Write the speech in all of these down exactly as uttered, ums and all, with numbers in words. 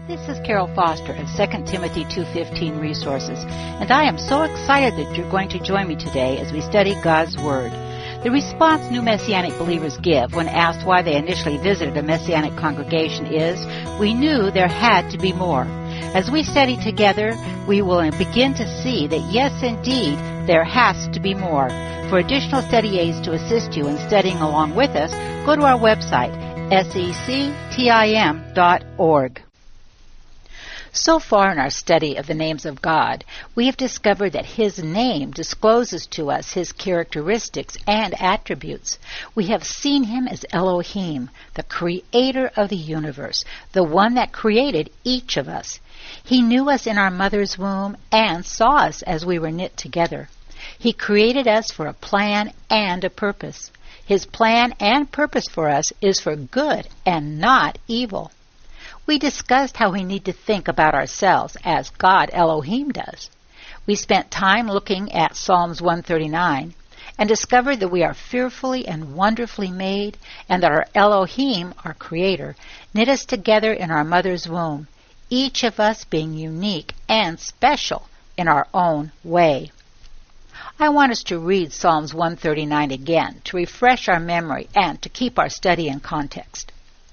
This is Carol Foster of Second Timothy two fifteen Resources, and I am so excited that you're going to join me today as we study God's Word. The response new Messianic believers give when asked why they initially visited a Messianic congregation is, "We knew there had to be more." As we study together, we will begin to see that yes, indeed, there has to be more. For additional study aids to assist you in studying along with us, go to our website, sectim dot org. So far in our study of the names of God, we have discovered that His name discloses to us His characteristics and attributes. We have seen Him as Elohim, the creator of the universe, the one that created each of us. He knew us in our mother's womb and saw us as we were knit together. He created us for a plan and a purpose. His plan and purpose for us is for good and not evil. We discussed how we need to think about ourselves as God Elohim does. We spent time looking at Psalms one thirty-nine and discovered that we are fearfully and wonderfully made and that our Elohim, our Creator, knit us together in our mother's womb, each of us being unique and special in our own way. I want us to read Psalms one thirty-nine again to refresh our memory and to keep our study in context.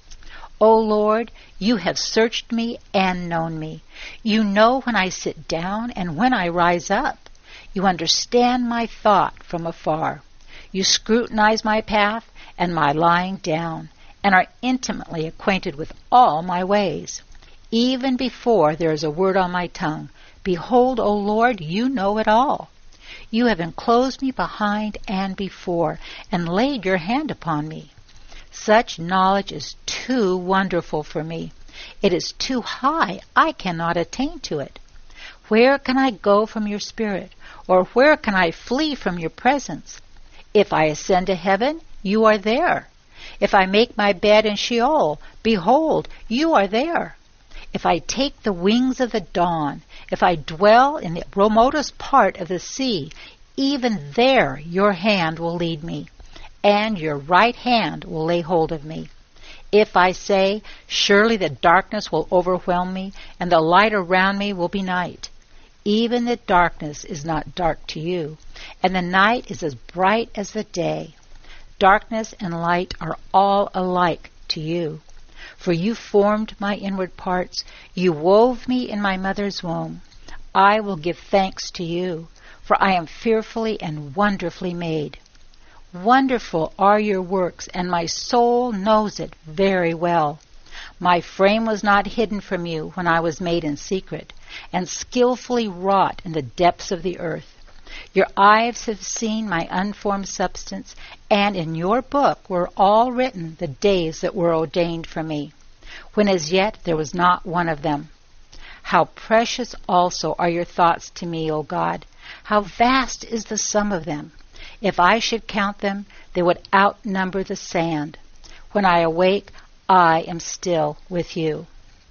O Lord, you have searched me and known me. You know when I sit down and when I rise up. You understand my thought from afar. You scrutinize my path and my lying down, and are intimately acquainted with all my ways. Even before there is a word on my tongue, behold, O Lord, you know it all. You have enclosed me behind and before, and laid your hand upon me. Such knowledge is too wonderful for me. It is too high. I cannot attain to it. Where can I go from your spirit? Or where can I flee from your presence? If I ascend to heaven, you are there. If I make my bed in Sheol, behold, you are there. If I take the wings of the dawn, if I dwell in the remotest part of the sea, even there your hand will lead me, and your right hand will lay hold of me. If I say, surely the darkness will overwhelm me, and the light around me will be night. Even the darkness is not dark to you, and the night is as bright as the day. Darkness and light are all alike to you. For you formed my inward parts, you wove me in my mother's womb. I will give thanks to you, for I am fearfully and wonderfully made. Wonderful are your works, and my soul knows it very well. My frame was not hidden from you when I was made in secret, and skillfully wrought in the depths of the earth. Your eyes have seen my unformed substance, and in your book were all written the days that were ordained for me, when as yet there was not one of them. How precious also are your thoughts to me, O God! How vast is the sum of them! If I should count them, they would outnumber the sand. When I awake, I am still with you.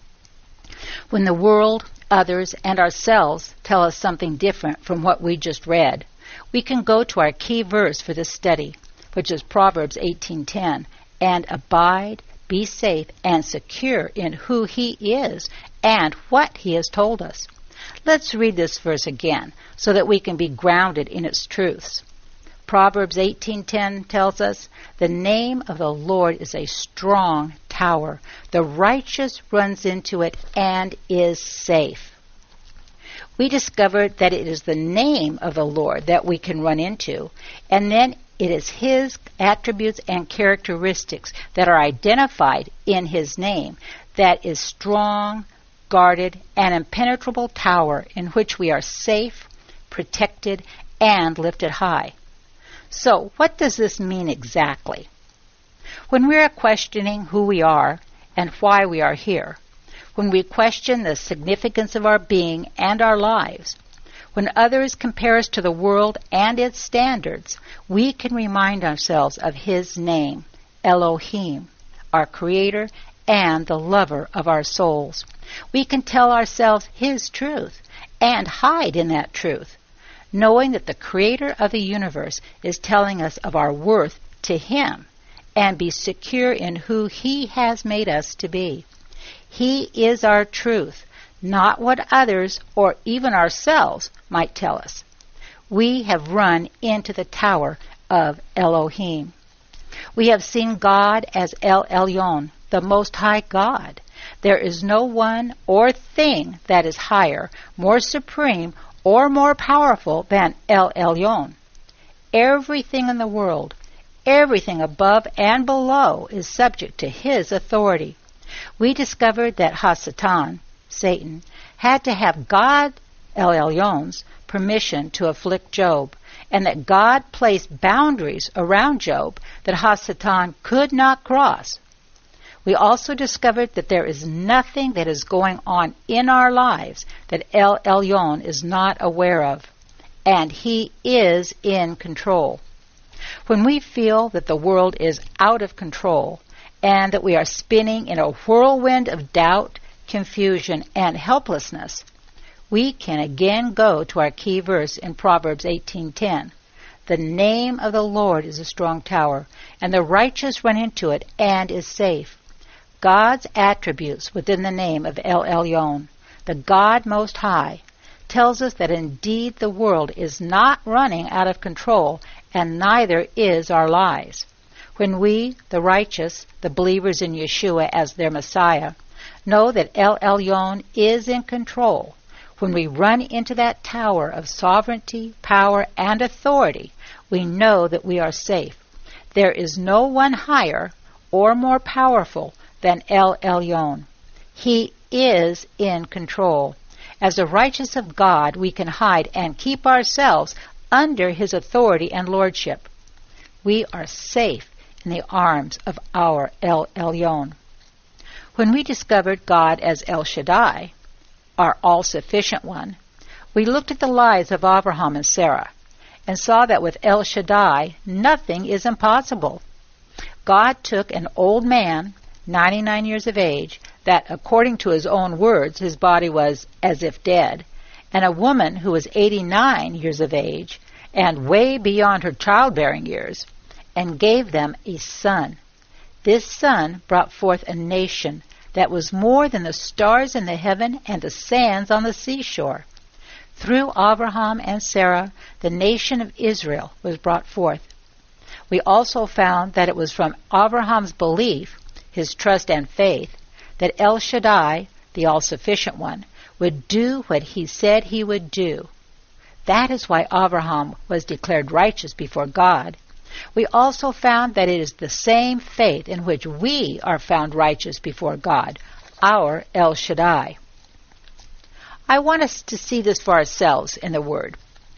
When the world, others, and ourselves tell us something different from what we just read, we can go to our key verse for this study, which is Proverbs eighteen ten, and abide, be safe, and secure in who He is and what He has told us. Let's read this verse again so that we can be grounded in its truths. Proverbs eighteen ten tells us, the name of the Lord is a strong tower. The righteous runs into it and is safe. We discovered that it is the name of the Lord that we can run into, and then it is His attributes and characteristics that are identified in His name that is strong, guarded, and impenetrable tower in which we are safe, protected, and lifted high. So, what does this mean exactly? When we are questioning who we are and why we are here, when we question the significance of our being and our lives, when others compare us to the world and its standards, we can remind ourselves of His name, Elohim, our Creator and the lover of our souls. We can tell ourselves His truth and hide in that truth, knowing that the Creator of the universe is telling us of our worth to Him, and be secure in who He has made us to be. He is our truth, not what others or even ourselves might tell us. We have run into the tower of Elohim. We have seen God as El Elyon, the Most High God. There is no one or thing that is higher, more supreme, or more powerful than El Elyon. Everything in the world, everything above and below, is subject to his authority. We discovered that Hasatan, Satan, had to have God, El Elyon's, permission to afflict Job, and that God placed boundaries around Job that Hasatan could not cross. We also discovered that there is nothing that is going on in our lives that El Elyon is not aware of, and he is in control. When we feel that the world is out of control and that we are spinning in a whirlwind of doubt, confusion, and helplessness, we can again go to our key verse in Proverbs eighteen ten. The name of the Lord is a strong tower, and the righteous run into it and is safe. God's attributes within the name of El Elyon, the God Most High, tells us that indeed the world is not running out of control, and neither is our lives. When we, the righteous, the believers in Yeshua as their Messiah, know that El Elyon is in control, when we run into that tower of sovereignty, power, and authority, we know that we are safe. There is no one higher or more powerful than El Elyon. He is in control. As the righteous of God, we can hide and keep ourselves under his authority and lordship. We are safe in the arms of our El Elyon. When we discovered God as El Shaddai, our all-sufficient one, we looked at the lives of Abraham and Sarah and saw that with El Shaddai, nothing is impossible. God took an old man, ninety-nine years of age, that, according to his own words, his body was as if dead, and a woman who was eighty-nine years of age and way beyond her childbearing years, and gave them a son. This son brought forth a nation that was more than the stars in the heaven and the sands on the seashore. Through Abraham and Sarah, the nation of Israel was brought forth. We also found that it was from Abraham's belief, his trust and faith, that El Shaddai, the all-sufficient one, would do what he said he would do. That is why Abraham was declared righteous before God. We also found that it is the same faith in which we are found righteous before God, our El Shaddai. I want us to see this for ourselves in the Word.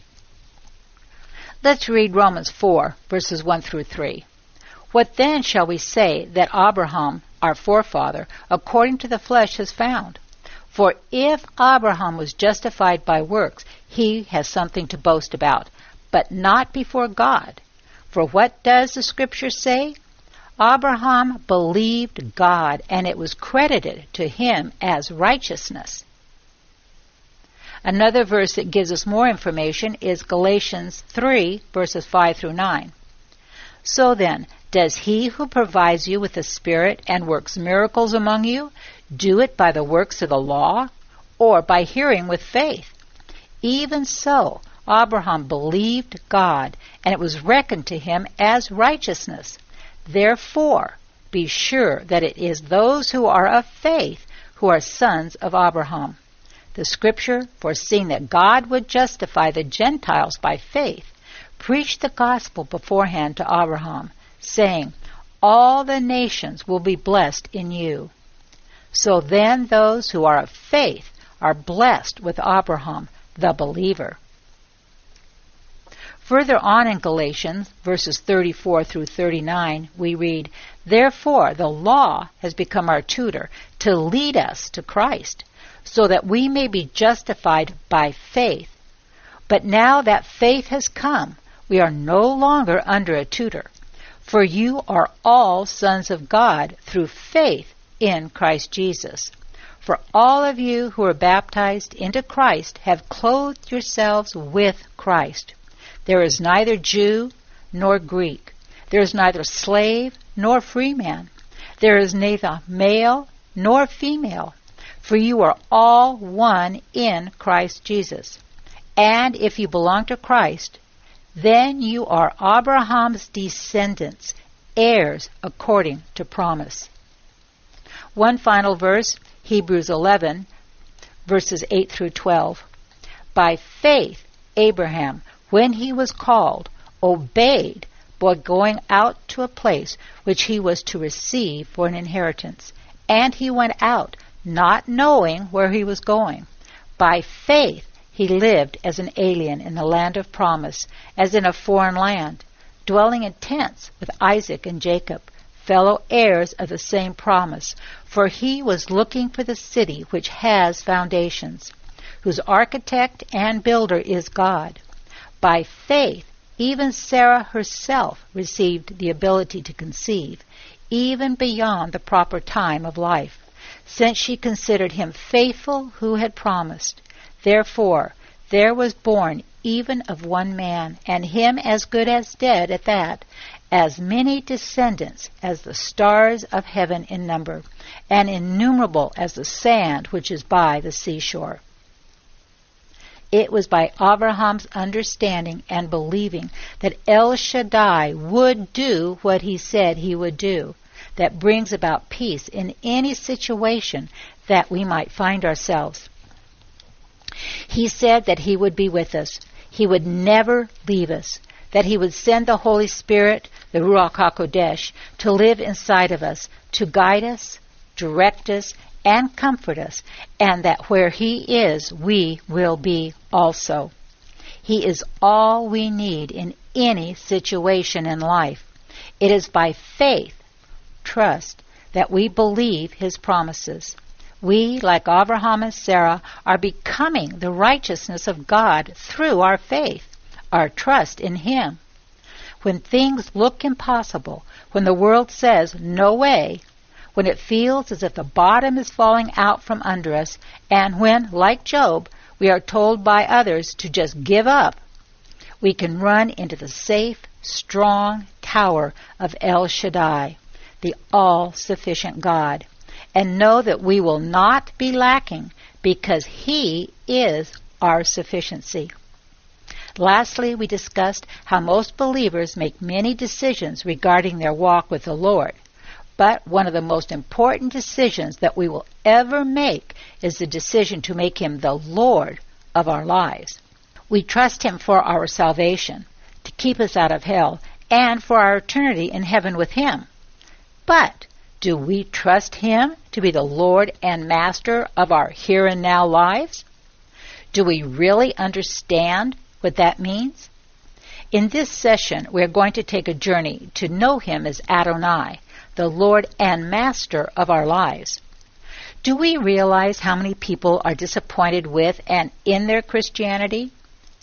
Let's read Romans four, verses one through three. What then shall we say that Abraham, our forefather, according to the flesh has found? For if Abraham was justified by works, he has something to boast about, but not before God. For what does the Scripture say? Abraham believed God, and it was credited to him as righteousness. Another verse that gives us more information is Galatians three, verses five through nine. So then, does he who provides you with the Spirit and works miracles among you do it by the works of the law, or by hearing with faith? Even so, Abraham believed God, and it was reckoned to him as righteousness. Therefore, be sure that it is those who are of faith who are sons of Abraham. The Scripture, foreseeing that God would justify the Gentiles by faith, preached the gospel beforehand to Abraham, saying, all the nations will be blessed in you. So then those who are of faith are blessed with Abraham, the believer. Further on in Galatians, verses thirty-four through thirty-nine, we read, therefore the law has become our tutor to lead us to Christ, so that we may be justified by faith. But now that faith has come, we are no longer under a tutor. For you are all sons of God through faith in Christ Jesus. For all of you who are baptized into Christ have clothed yourselves with Christ. There is neither Jew nor Greek. There is neither slave nor free man. There is neither male nor female, for you are all one in Christ Jesus. And if you belong to Christ, then you are Abraham's descendants, heirs according to promise. One final verse, Hebrews eleven, verses eight through twelve. By faith, Abraham, when he was called, obeyed by going out to a place which he was to receive for an inheritance. And he went out, not knowing where he was going. By faith, he lived as an alien in the land of promise, as in a foreign land, dwelling in tents with Isaac and Jacob, fellow heirs of the same promise. For he was looking for the city which has foundations, whose architect and builder is God. By faith, even Sarah herself received the ability to conceive, even beyond the proper time of life, since she considered him faithful who had promised. Therefore, there was born even of one man, and him as good as dead at that, as many descendants as the stars of heaven in number, and innumerable as the sand which is by the seashore. It was by Abraham's understanding and believing that El Shaddai would do what he said he would do, that brings about peace in any situation that we might find ourselves. He said that he would be with us. He would never leave us, that he would send the Holy Spirit, the Ruach HaKodesh, to live inside of us, to guide us, direct us, and comfort us, and that where he is, we will be also. He is all we need in any situation in life. It is by faith, trust, that we believe his promises. We, like Abraham and Sarah, are becoming the righteousness of God through our faith, our trust in him. When things look impossible, when the world says no way, when it feels as if the bottom is falling out from under us, and when, like Job, we are told by others to just give up, we can run into the safe, strong tower of El Shaddai, the all-sufficient God, and know that we will not be lacking because he is our sufficiency. Lastly, we discussed how most believers make many decisions regarding their walk with the Lord. But one of the most important decisions that we will ever make is the decision to make him the Lord of our lives. We trust him for our salvation, to keep us out of hell, and for our eternity in heaven with him. But do we trust him to be the Lord and Master of our here and now lives? Do we really understand what that means? In this session, we are going to take a journey to know him as Adonai, the Lord and Master of our lives. Do we realize how many people are disappointed with and in their Christianity?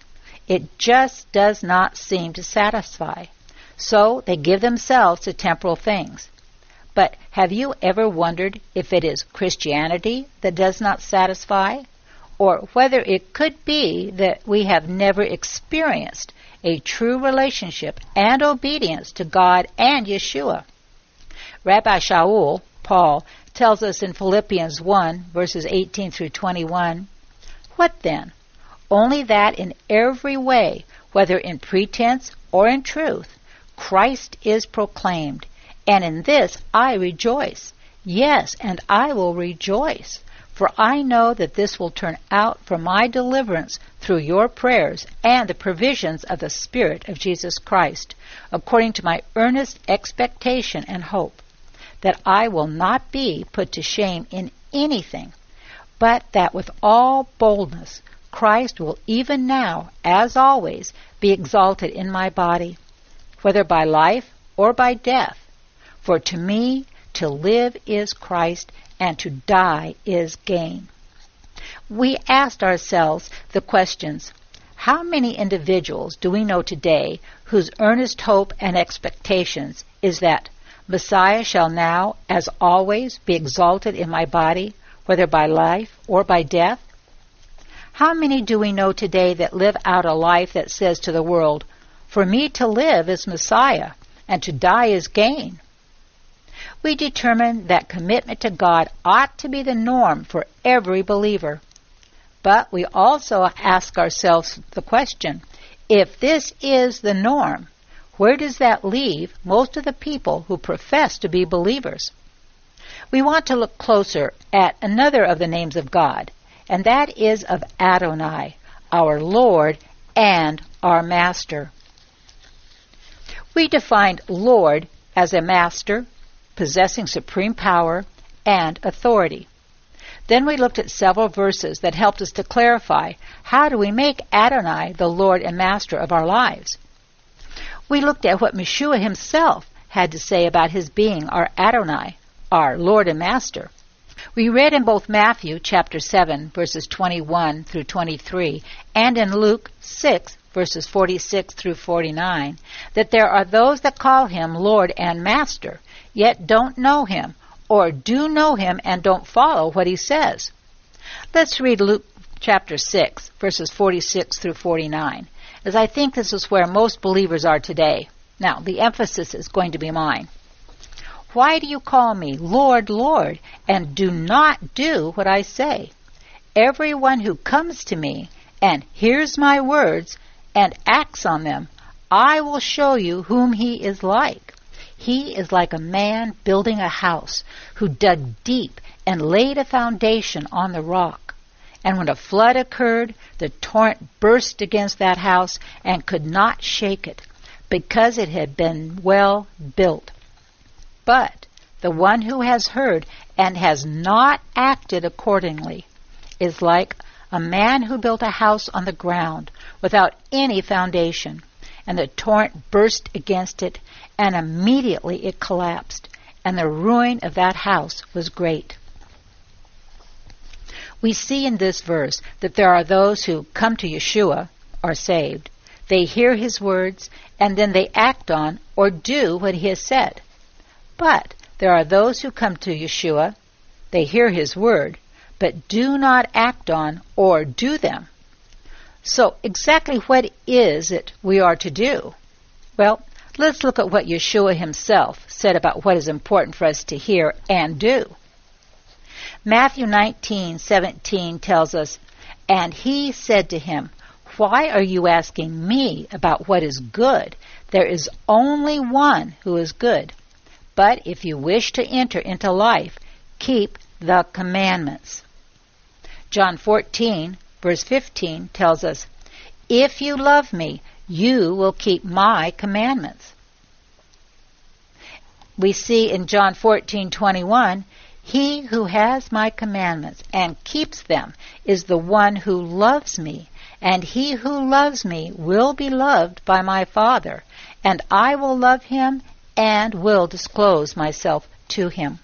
It just does not seem to satisfy. So they give themselves to temporal things. But have you ever wondered if it is Christianity that does not satisfy? Or whether it could be that we have never experienced a true relationship and obedience to God and Yeshua? Rabbi Shaul, Paul, tells us in Philippians one, verses eighteen through twenty-one, "What then? Only that in every way, whether in pretense or in truth, Christ is proclaimed, and in this I rejoice. Yes, and I will rejoice, for I know that this will turn out for my deliverance through your prayers and the provisions of the Spirit of Jesus Christ, according to my earnest expectation and hope, that I will not be put to shame in anything, but that with all boldness Christ will even now, as always, be exalted in my body, whether by life or by death. For to me to live is Christ, and to die is gain." We asked ourselves the questions, how many individuals do we know today whose earnest hope and expectations is that Messiah shall now, as always, be exalted in my body, whether by life or by death? How many do we know today that live out a life that says to the world, "For me to live is Messiah, and to die is gain"? We determine that commitment to God ought to be the norm for every believer. But we also ask ourselves the question, if this is the norm, where does that leave most of the people who profess to be believers? We want to look closer at another of the names of God, and that is of Adonai, our Lord and our Master. We defined Lord as a master, possessing supreme power and authority. Then we looked at several verses that helped us to clarify how do we make Adonai the Lord and Master of our lives. We looked at what Yeshua himself had to say about his being our Adonai, our Lord and Master. We read in both Matthew chapter seven, verses twenty-one through twenty-three, and in Luke six, verses forty-six through forty-nine, that there are those that call him Lord and Master, yet don't know him, or do know him and don't follow what he says. Let's read Luke chapter six, verses forty-six through forty-nine, as I think this is where most believers are today. Now, the emphasis is going to be mine. Why do you call me Lord, Lord, and do not do what I say? Everyone who comes to me and hears my words and acts on them, I will show you whom he is like. He is like a man building a house who dug deep and laid a foundation on the rock. And when a flood occurred, the torrent burst against that house and could not shake it, because it had been well built. But the one who has heard and has not acted accordingly is like a man who built a house on the ground without any foundation, and the torrent burst against it, and immediately it collapsed, and the ruin of that house was great. We see in this verse that there are those who come to Yeshua, are saved. They hear his words, and then they act on or do what he has said. But there are those who come to Yeshua, they hear his word, but do not act on or do them. So exactly what is it we are to do? Well, let's look at what Yeshua himself said about what is important for us to hear and do. Matthew nineteen seventeen tells us, "And he said to him, 'Why are you asking me about what is good? There is only one who is good. But if you wish to enter into life, keep the commandments.'" John fourteen, verse fifteen tells us, "If you love me, you will keep my commandments." We see in John fourteen twenty-one, "He who has my commandments and keeps them is the one who loves me, and he who loves me will be loved by my Father, and I will love him and will disclose myself to him."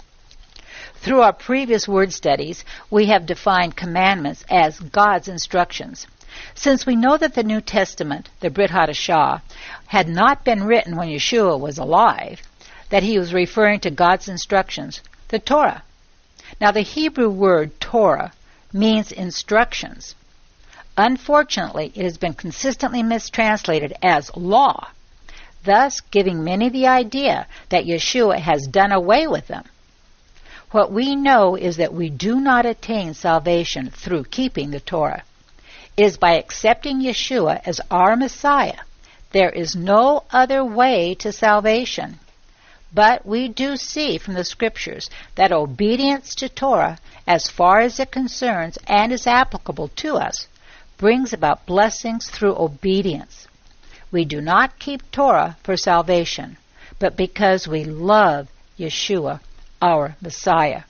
Through our previous word studies, we have defined commandments as God's instructions. Since we know that the New Testament, the Brit Hadashah, had not been written when Yeshua was alive, that he was referring to God's instructions, the Torah. Now, the Hebrew word Torah means instructions. Unfortunately, it has been consistently mistranslated as law, thus giving many the idea that Yeshua has done away with them. What we know is that we do not attain salvation through keeping the Torah. It is by accepting Yeshua as our Messiah. There is no other way to salvation. But we do see from the Scriptures that obedience to Torah, as far as it concerns and is applicable to us, brings about blessings through obedience. We do not keep Torah for salvation, but because we love Yeshua, our Messiah.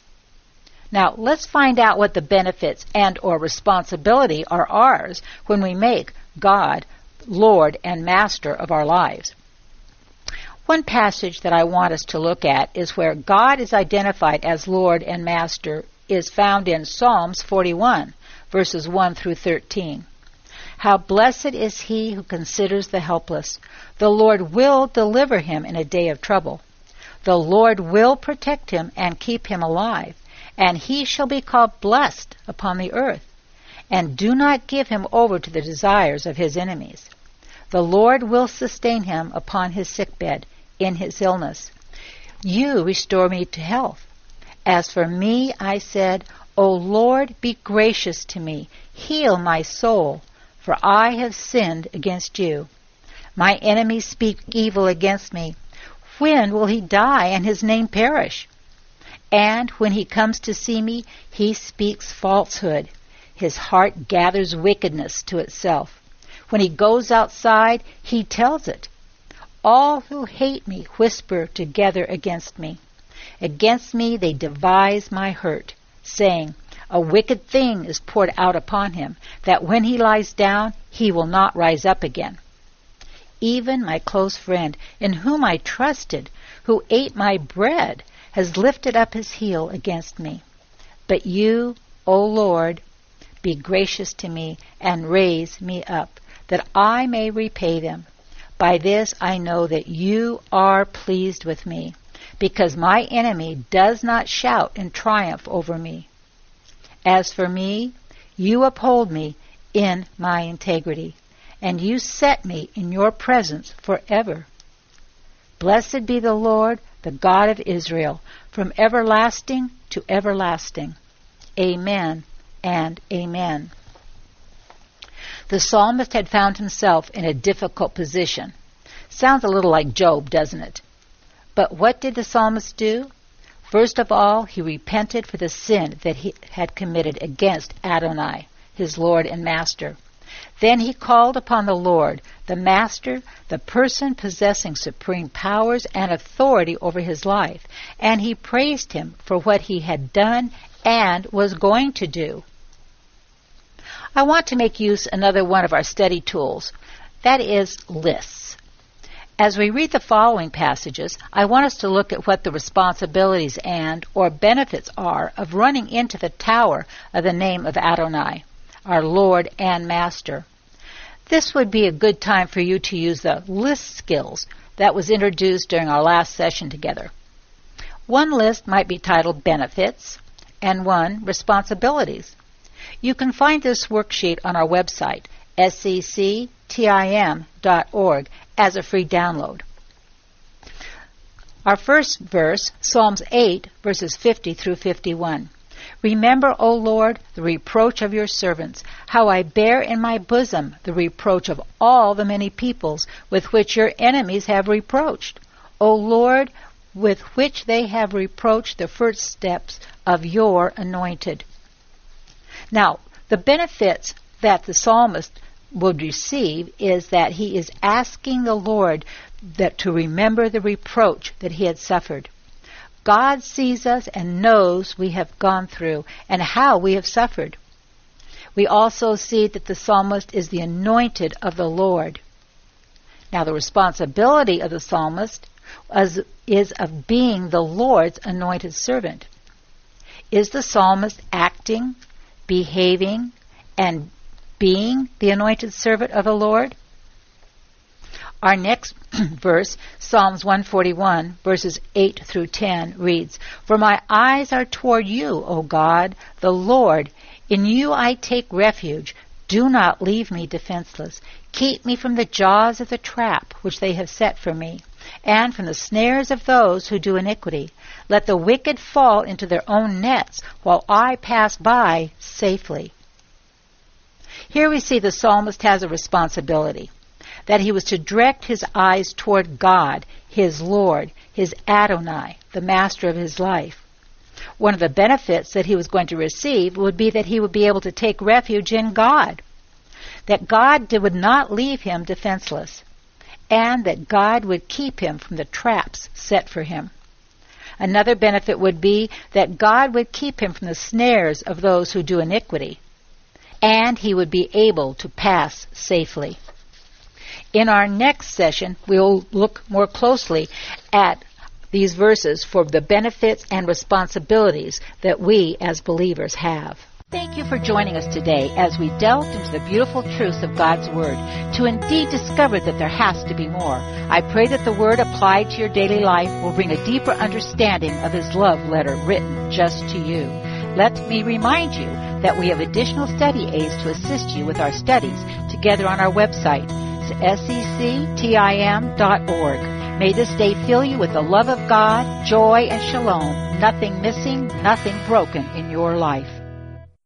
Now, let's find out what the benefits and or responsibility are ours when we make God Lord and Master of our lives. One passage that I want us to look at is where God is identified as Lord and Master is found in Psalms forty-one, verses one through thirteen. "How blessed is he who considers the helpless. The Lord will deliver him in a day of trouble. The Lord will protect him and keep him alive, and he shall be called blessed upon the earth. And do not give him over to the desires of his enemies. The Lord will sustain him upon his sickbed in his illness. You restore me to health. As for me, I said, O Lord, be gracious to me. Heal my soul, for I have sinned against you. My enemies speak evil against me. When will he die and his name perish? And when he comes to see me, he speaks falsehood. His heart gathers wickedness to itself. When he goes outside, he tells it. All who hate me whisper together against me. Against me they devise my hurt, saying, A wicked thing is poured out upon him, that when he lies down, he will not rise up again. Even my close friend, in whom I trusted, who ate my bread, has lifted up his heel against me. But you, O Lord, be gracious to me, and raise me up, that I may repay them. By this I know that you are pleased with me, because my enemy does not shout in triumph over me. As for me, you uphold me in my integrity, and you set me in your presence forever. Blessed be the Lord, the God of Israel, from everlasting to everlasting. Amen and amen. The psalmist had found himself in a difficult position. Sounds a little like Job, doesn't it? But what did the psalmist do? First of all, he repented for the sin that he had committed against Adonai, his Lord and Master. Then he called upon the Lord, the Master, the person possessing supreme powers and authority over his life, and he praised him for what he had done and was going to do. I want to make use of another one of our study tools, that is lists. As we read the following passages, I want us to look at what the responsibilities and or benefits are of running into the tower of the name of Adonai, our Lord and Master. This would be a good time for you to use the list skills that was introduced during our last session together. One list might be titled Benefits and one Responsibilities. You can find this worksheet on our website, S C C T I M dot org, as a free download. Our first verse, Psalms eight, verses fifty through fifty-one. Remember, O Lord, the reproach of your servants, how I bear in my bosom the reproach of all the many peoples with which your enemies have reproached. O Lord, with which they have reproached the footsteps of your anointed. Now, the benefits that the psalmist would receive is that he is asking the Lord that to remember the reproach that he had suffered. God sees us and knows we have gone through and how we have suffered. We also see that the psalmist is the anointed of the Lord. Now, the responsibility of the psalmist is, is of being the Lord's anointed servant. Is the psalmist acting, behaving, and being the anointed servant of the Lord? Our next verse, Psalms one forty-one, verses eight through ten, reads, For my eyes are toward you, O God, the Lord. In you I take refuge. Do not leave me defenseless. Keep me from the jaws of the trap which they have set for me, and from the snares of those who do iniquity. Let the wicked fall into their own nets, while I pass by safely. Here we see the psalmist has a responsibility, that he was to direct his eyes toward God, his Lord, his Adonai, the master of his life. One of the benefits that he was going to receive would be that he would be able to take refuge in God, that God would not leave him defenseless, and that God would keep him from the traps set for him. Another benefit would be that God would keep him from the snares of those who do iniquity, and he would be able to pass safely. In our next session, we will look more closely at these verses for the benefits and responsibilities that we as believers have. Thank you for joining us today as we delved into the beautiful truths of God's Word to indeed discover that there has to be more. I pray that the Word applied to your daily life will bring a deeper understanding of His love letter written just to you. Let me remind you that we have additional study aids to assist you with our studies together on our website, S C C T I M dot org. May this day fill you with the love of God, joy, and shalom, nothing missing, nothing broken in your life.